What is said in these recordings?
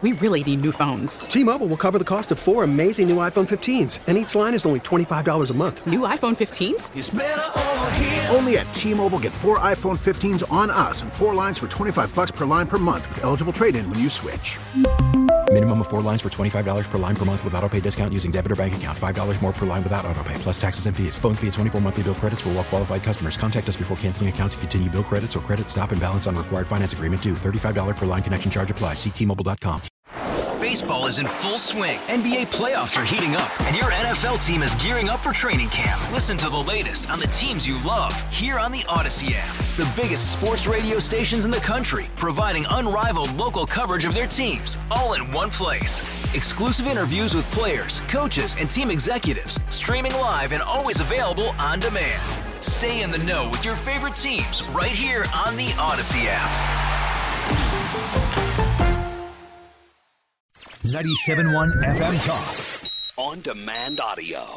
We really need new phones. T-Mobile will cover the cost of 4 amazing new iPhone 15s, and each line is only $25 a month. New iPhone 15s? It's better over here. Only at T-Mobile, get 4 iPhone 15s on us and 4 lines for $25 per line per month with eligible trade-in when you switch. Minimum of 4 lines for $25 per line per month with autopay discount using debit or bank account. $5 more per line without autopay, plus taxes and fees. Phone fee at 24 monthly bill credits for well-qualified customers. Contact us before canceling account to continue bill credits or credit stop and balance on required finance agreement due. $35 per line connection charge applies. See T-Mobile.com. Baseball is in full swing. NBA playoffs are heating up, and your NFL team is gearing up for training camp. Listen to the latest on the teams you love here on the Odyssey app. The biggest sports radio stations in the country, providing unrivaled local coverage of their teams, all in one place. Exclusive interviews with players, coaches, and team executives, streaming live and always available on demand. Stay in the know with your favorite teams right here on the Odyssey app. 97.1 FM Talk. On demand audio.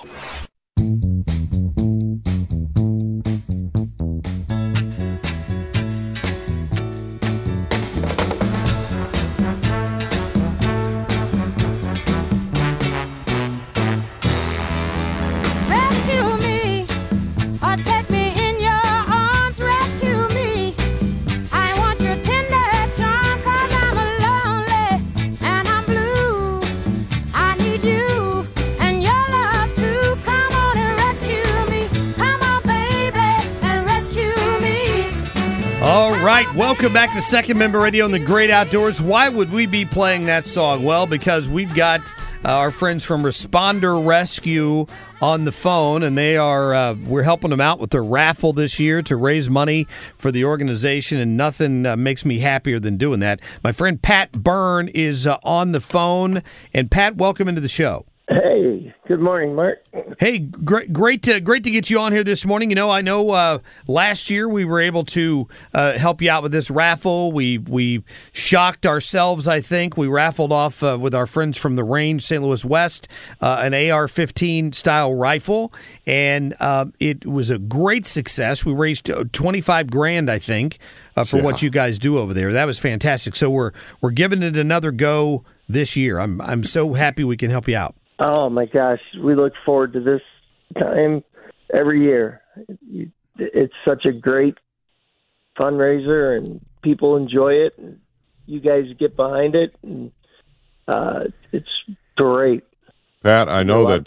Rescue me, or take me in your arms. Rescue me. I want your tender charm, 'cause I'm lonely and I'm blue. I need you and your love too. Come on and rescue me. Come on, baby, and rescue me. All right, welcome back to Second Member Radio in the Great Outdoors. Why would we be playing that song? Well, because we've got our friends from Responder Rescue on the phone, and they are we're helping them out with their raffle this year to raise money for the organization, and nothing makes me happier than doing that. My friend Pat Byrne is on the phone, and Pat, welcome into the show. Hey, good morning, Mark. Hey, great to get you on here this morning. You know, I know last year we were able to help you out with this raffle. We shocked ourselves, I think. We raffled off with our friends from the range, St. Louis West, an AR-15 style rifle, and it was a great success. We raised $25,000, I think, for what you guys do over there. That was fantastic. So we're giving it another go this year. I'm so happy we can help you out. Oh, my gosh. We look forward to this time every year. It's such a great fundraiser, and people enjoy it. And you guys get behind it, and it's great. Pat, I know that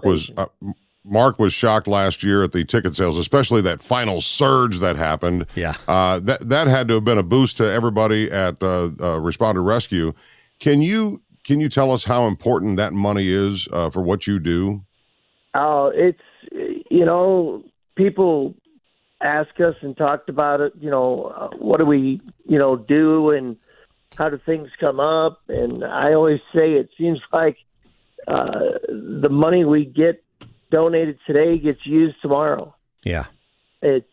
Mark was shocked last year at the ticket sales, especially that final surge that happened. Yeah. That had to have been a boost to everybody at Responder Rescue. Can you tell us how important that money is for what you do? Oh, it's, people ask us and talked about it, what do we, do and how do things come up? And I always say it seems like the money we get donated today gets used tomorrow. Yeah. It's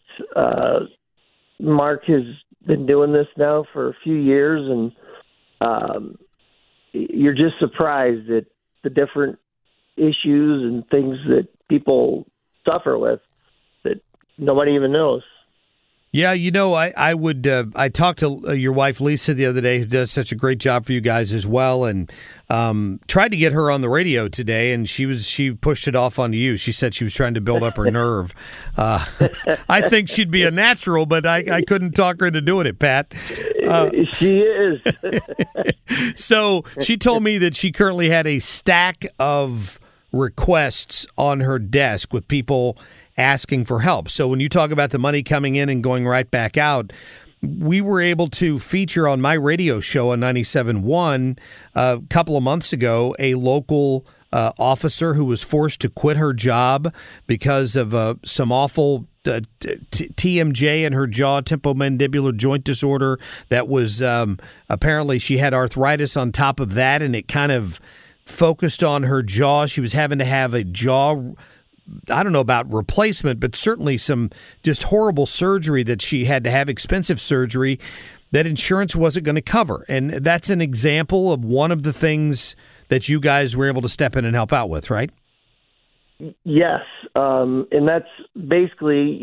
Mark has been doing this now for a few years, and you're just surprised at the different issues and things that people suffer with that nobody even knows. Yeah, I talked to your wife, Lisa, the other day, who does such a great job for you guys as well, and tried to get her on the radio today, and she pushed it off onto you. She said she was trying to build up her nerve. I think she'd be a natural, but I couldn't talk her into doing it, Pat. She is. So she told me that she currently had a stack of requests on her desk with people asking for help. So when you talk about the money coming in and going right back out, we were able to feature on my radio show on 97.1 a couple of months ago a local officer who was forced to quit her job because of some awful TMJ in her jaw, temporomandibular joint disorder. That was apparently she had arthritis on top of that, and it kind of focused on her jaw. She was having to have a jaw, I don't know about replacement, but certainly some just horrible surgery that she had to have, expensive surgery that insurance wasn't going to cover. And that's an example of one of the things that you guys were able to step in and help out with, right? Yes. And that's basically,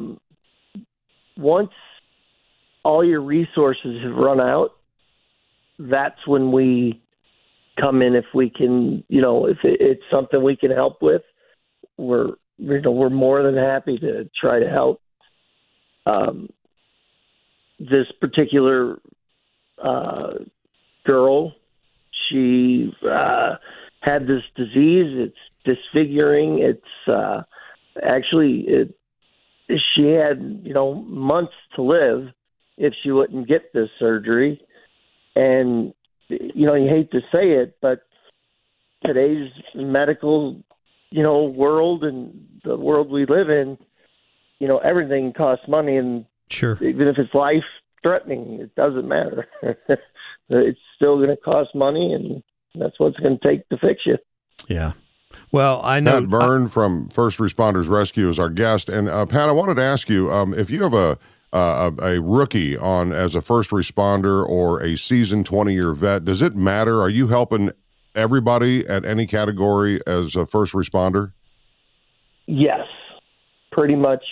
once all your resources have run out, that's when we come in. If we can, if it's something we can help with, we're more than happy to try to help. This particular girl, she had this disease. It's disfiguring. It's she had months to live if she wouldn't get this surgery. And you hate to say it, but today's medical world and the world we live in, everything costs money, and sure, even if it's life threatening, it doesn't matter. It's still going to cost money, and that's what it's going to take to fix you. Yeah. Well, I know Pat Byrne from First Responders Rescue is our guest, and Pat, I wanted to ask you if you have a rookie on as a first responder or a seasoned 20-year vet, does it matter? Are you helping everybody at any category as a first responder? Yes, pretty much.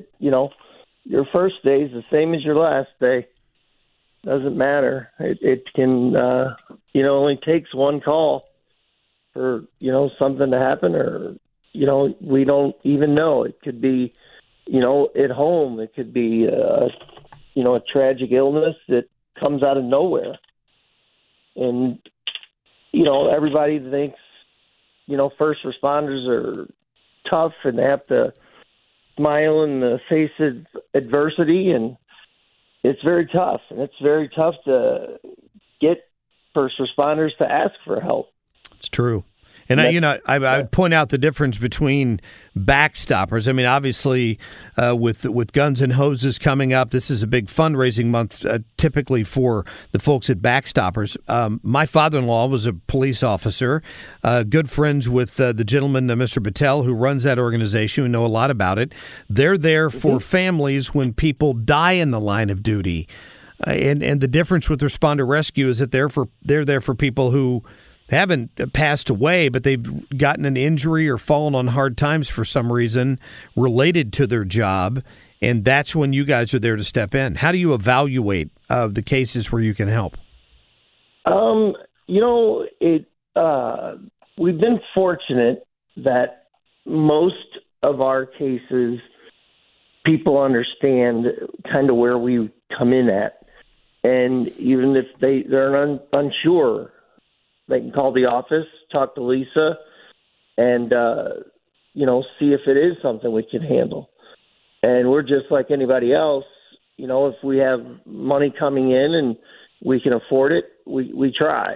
Your first day is the same as your last day. Doesn't matter. It can, only takes one call for, something to happen, or, we don't even know. It could be, at home. It could be, a tragic illness that comes out of nowhere. And, everybody thinks, first responders are tough and they have to smile in the face of adversity, and it's very tough. And it's very tough to get first responders to ask for help. It's true. And I would point out the difference between backstoppers. I mean, obviously, with Guns and Hoses coming up, this is a big fundraising month, typically for the folks at Backstoppers. My father-in-law was a police officer, good friends with the gentleman, Mr. Patel, who runs that organization. We know a lot about it. They're there for families when people die in the line of duty, and the difference with Responder Rescue is that they're there for people who haven't passed away, but they've gotten an injury or fallen on hard times for some reason related to their job, and that's when you guys are there to step in. How do you evaluate the cases where you can help? We've been fortunate that most of our cases, people understand kind of where we come in at, and even if they're unsure, they can call the office, talk to Lisa, and, see if it is something we can handle. And we're just like anybody else. If we have money coming in and we can afford it, we try.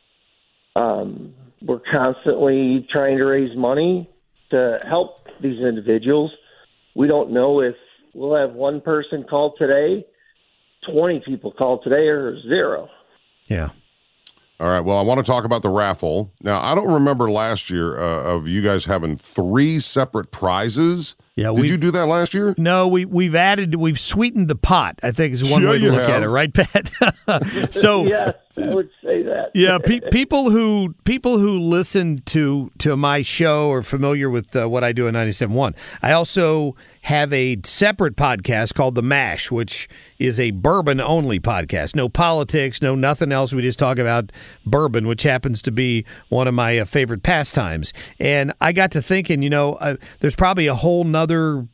We're constantly trying to raise money to help these individuals. We don't know if we'll have one person call today, 20 people call today, or zero. Yeah. All right. Well, I want to talk about the raffle. Now, I don't remember last year of you guys having 3 separate prizes. Yeah, did you do that last year? No, we've sweetened the pot, I think is one way to look at it, right, Pat? So yes, I would say that. Yeah, people who listen to my show are familiar with what I do at 97.1. I also have a separate podcast called The Mash, which is a bourbon-only podcast. No politics, no nothing else. We just talk about bourbon, which happens to be one of my favorite pastimes. And I got to thinking, there's probably a whole nother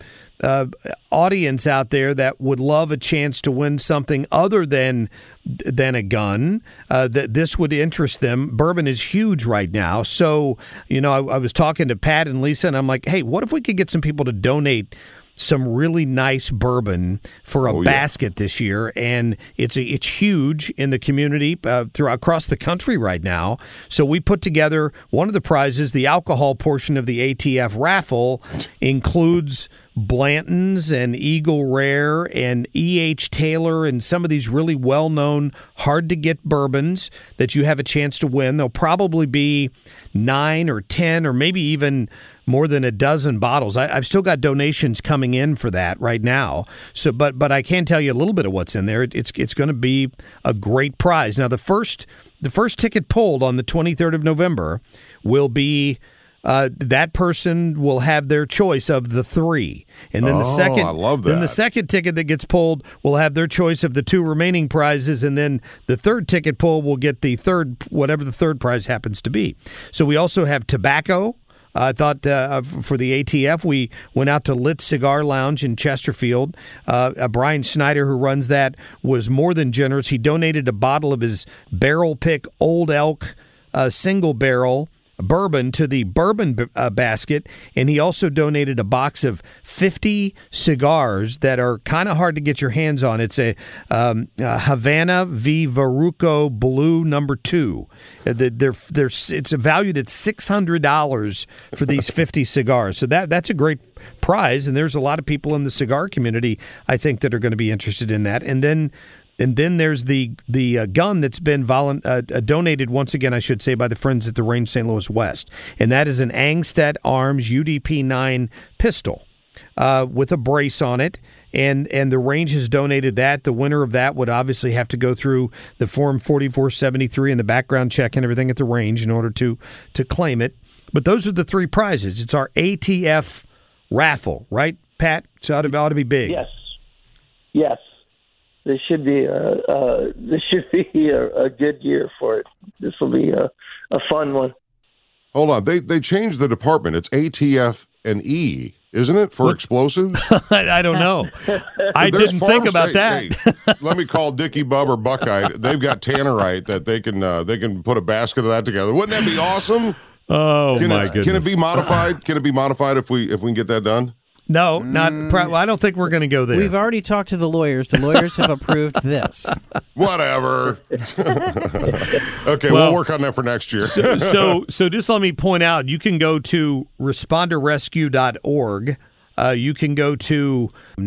audience out there that would love a chance to win something other than a gun, that this would interest them. Bourbon is huge right now. So, I was talking to Pat and Lisa, and I'm like, hey, what if we could get some people to donate some really nice bourbon for a basket this year? And it's huge in the community across the country right now. So we put together one of the prizes. The alcohol portion of the ATF raffle includes Blanton's and Eagle Rare and E.H. Taylor and some of these really well-known, hard-to-get bourbons that you have a chance to win. There'll probably be 9 or 10 or maybe even more than a dozen bottles. I've still got donations coming in for that right now. So, but I can tell you a little bit of what's in there. It's going to be a great prize. Now, the first ticket pulled on the 23rd of November will be that person will have their choice of the 3. And then I love that. Then the second ticket that gets pulled will have their choice of the 2 remaining prizes, and then the third ticket pull will get the third, whatever the third prize happens to be. So we also have tobacco. I thought for the ATF, we went out to Lit Cigar Lounge in Chesterfield. Brian Schneider, who runs that, was more than generous. He donated a bottle of his Barrel Pick Old Elk single barrel bourbon to the bourbon basket, and he also donated a box of 50 cigars that are kind of hard to get your hands on. It's a Havana V Veruco Blue No. 2. It's valued at $600 for these 50 cigars. So that's a great prize, and there's a lot of people in the cigar community, I think, that are going to be interested in that. And then there's the gun that's been donated, once again, I should say, by the friends at the Range St. Louis West. And that is an Angstadt Arms UDP-9 pistol with a brace on it. And the Range has donated that. The winner of that would obviously have to go through the Form 4473 and the background check and everything at the Range in order to claim it. But those are the 3 prizes. It's our ATF raffle, right, Pat? So it ought to be big. Yes. This should be a good year for it. This will be a fun one. Hold on, they changed the department. It's ATF and E, isn't it, for explosives? I don't know. I didn't think about that. Hey, let me call Dickie Bub or Buckeye. They've got tannerite that they can put a basket of that together. Wouldn't that be awesome? Oh my goodness! Can it be modified? Can it be modified if we can get that done? No, not. I don't think we're going to go there. We've already talked to the lawyers. The lawyers have approved this. Whatever. Okay, we'll work on that for next year. So just let me point out, you can go to responderrescue.org. You can go to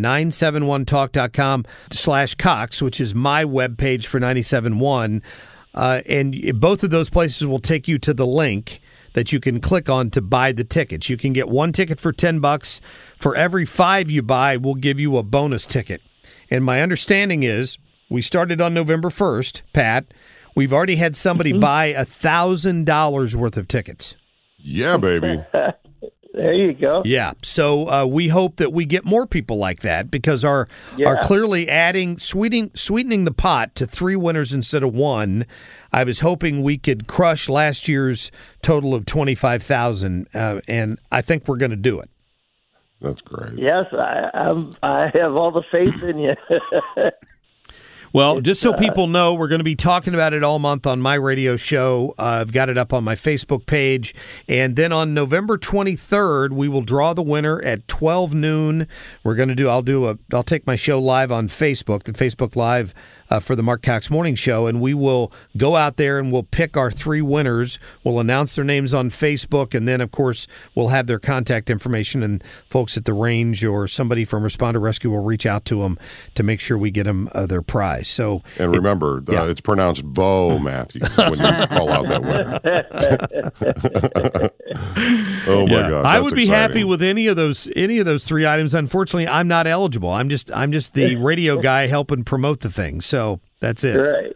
971talk.com/Cox, which is my webpage for 97.1. And both of those places will take you to the link that you can click on to buy the tickets. You can get 1 ticket for $10. For every 5 you buy, we'll give you a bonus ticket. And my understanding is, we started on November 1st, Pat. We've already had somebody buy $1,000 worth of tickets. Yeah, baby. There you go. Yeah. So we hope that we get more people like that, because our clearly sweetening the pot to 3 winners instead of 1. I was hoping we could crush last year's total of 25,000, and I think we're going to do it. That's great. Yes, I have all the faith in you. Well, just so people know, we're going to be talking about it all month on my radio show. I've got it up on my Facebook page. And then on November 23rd, we will draw the winner at 12 noon. We're going to I'll take my show live on Facebook, the Facebook Live for the Mark Cox Morning Show, and we will go out there and we'll pick our 3 winners. We'll announce their names on Facebook, and then, of course, we'll have their contact information, and folks at the Range or somebody from Responder Rescue will reach out to them to make sure we get them their prize. So, and remember, it's pronounced Bo Matthew when you call out that winner. Oh my God! I would be happy with any of those 3 items. Unfortunately, I'm not eligible. I'm just the radio guy helping promote the thing. So that's it. Right.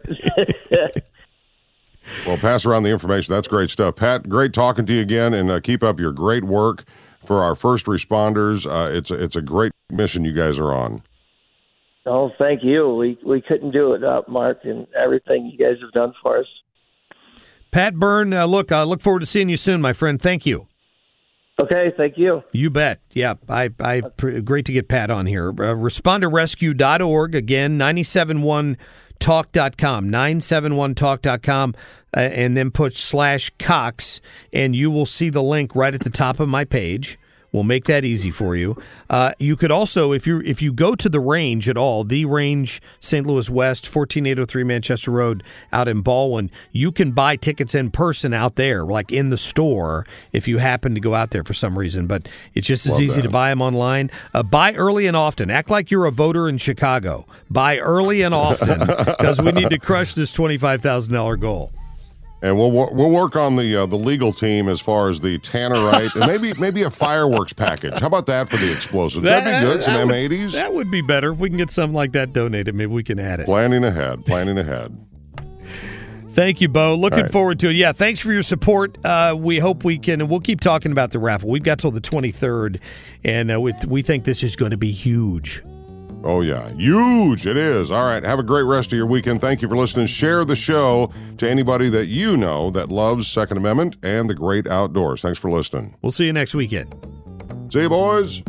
Well, pass around the information. That's great stuff, Pat. Great talking to you again, and keep up your great work for our first responders. It's a great mission you guys are on. Oh, thank you. We couldn't do it without Mark and everything you guys have done for us. Pat Byrne, I look forward to seeing you soon, my friend. Thank you. Okay, thank you. You bet. Yeah, great to get Pat on here. ResponderRescue.org, again, 971talk.com, 971talk.com, and then put /Cox, and you will see the link right at the top of my page. We'll make that easy for you. You could also, if you go to the Range at all, the Range, St. Louis West, 14803 Manchester Road, out in Baldwin, you can buy tickets in person out there, like in the store, if you happen to go out there for some reason. But it's just as easy to buy them online. Buy early and often. Act like you're a voter in Chicago. Buy early and often, because we need to crush this $25,000 goal. And we'll work on the legal team as far as the tannerite and maybe a fireworks package. How about that for the explosives? That'd be good. Some M80s. That would be better if we can get something like that donated. Maybe we can add it. Planning ahead. Thank you, Bo. Looking right. forward to it. Yeah, thanks for your support. We hope we can, and we'll keep talking about the raffle. We've got till the 23rd, and we think this is going to be huge. Oh, yeah. Huge. It is. All right. Have a great rest of your weekend. Thank you for listening. Share the show to anybody that you know that loves Second Amendment and the great outdoors. Thanks for listening. We'll see you next weekend. See you, boys.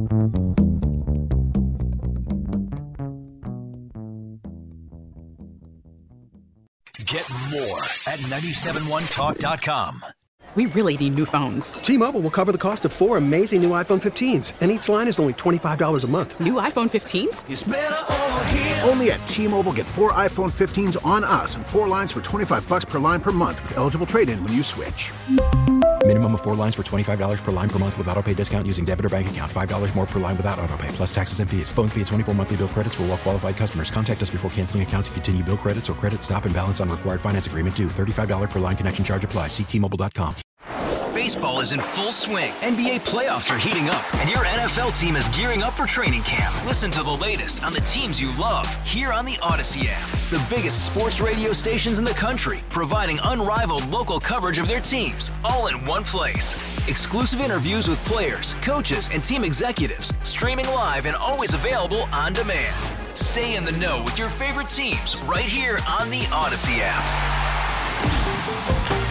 Get more at 971talk.com. We really need new phones. T-Mobile will cover the cost of 4 amazing new iPhone 15s, and each line is only $25 a month. New iPhone 15s? It's better over here. Only at T-Mobile, get 4 iPhone 15s on us and 4 lines for $25 per line per month with eligible trade-in when you switch. Minimum of 4 lines for $25 per line per month with autopay discount using debit or bank account. $5 more per line without autopay, plus taxes and fees. Phone fee at 24 monthly bill credits for well-qualified customers. Contact us before canceling account to continue bill credits or credit stop and balance on required finance agreement due. $35 per line connection charge applies. See T-Mobile.com. Baseball is in full swing. NBA playoffs are heating up, and your NFL team is gearing up for training camp. Listen to the latest on the teams you love here on the Odyssey app. The biggest sports radio stations in the country, providing unrivaled local coverage of their teams, all in one place. Exclusive interviews with players, coaches, and team executives, streaming live and always available on demand. Stay in the know with your favorite teams right here on the Odyssey app.